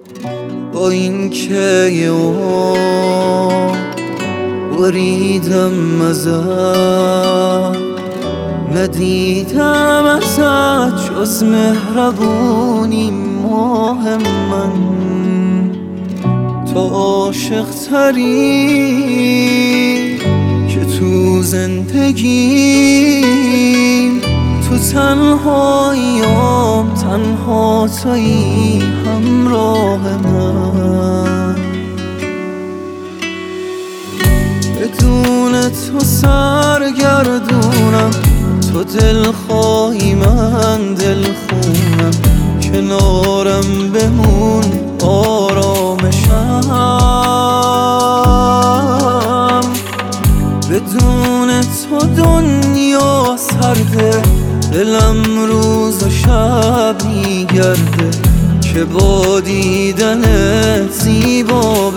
با این که یه بریدم ازت، ندیدم ازت جز مهربونی ماه من. تو عاشق تری که تو زندگیم، تو تنهاییام تنها تویی همراه من. بدون تو سرگردونم، تو دلخواهی من دلخونم، کنارم بمون آرامشم. بدون تو دنیا سرده، دلم روز و شب میگرده که با دیدنت زیبا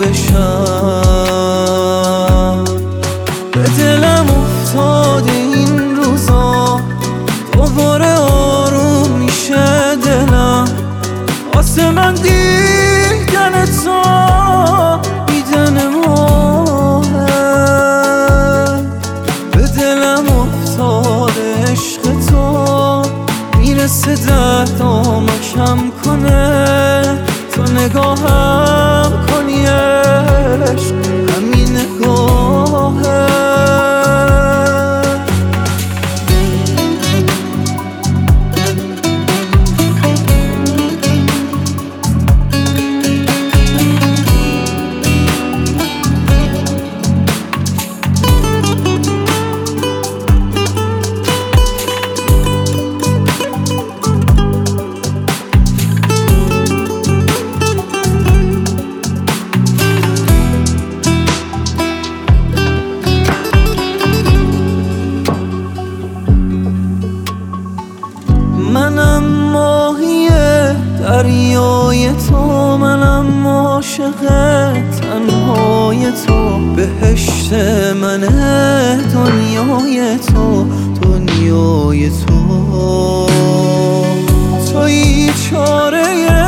بشم. به دلم افتاده این روزا، دوباره آروم میشه دلم واسه من دیدن تو، دیدن ماهه. به دلم افتاده عشق تو، میرسه دردامو کم کنه. تو نگاهم کنی عشق، همین نگاهه. منم ماهی دریای تو، منم عاشق تنهای تو. بهشت منه دنیای تو، دنیای تو. تویی چاره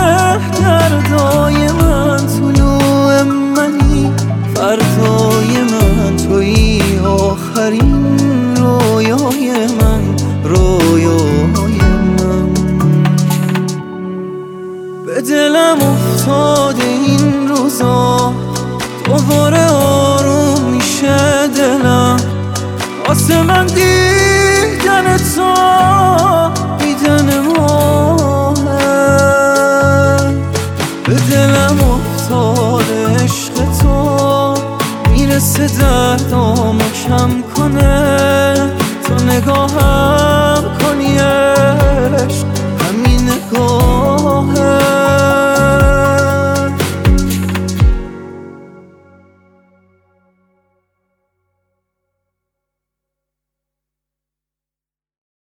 دردای من، طلوع منی فردای من. تویی آخرین رویای من، رویای من. به دلم افتاده این روزا، دوباره آروم میشه دلم واسه من دیدن تو، دیدن ماهه. به دلم افتاده عشق تو، میرسه دردامو کم کنه. تو نگاهم کنی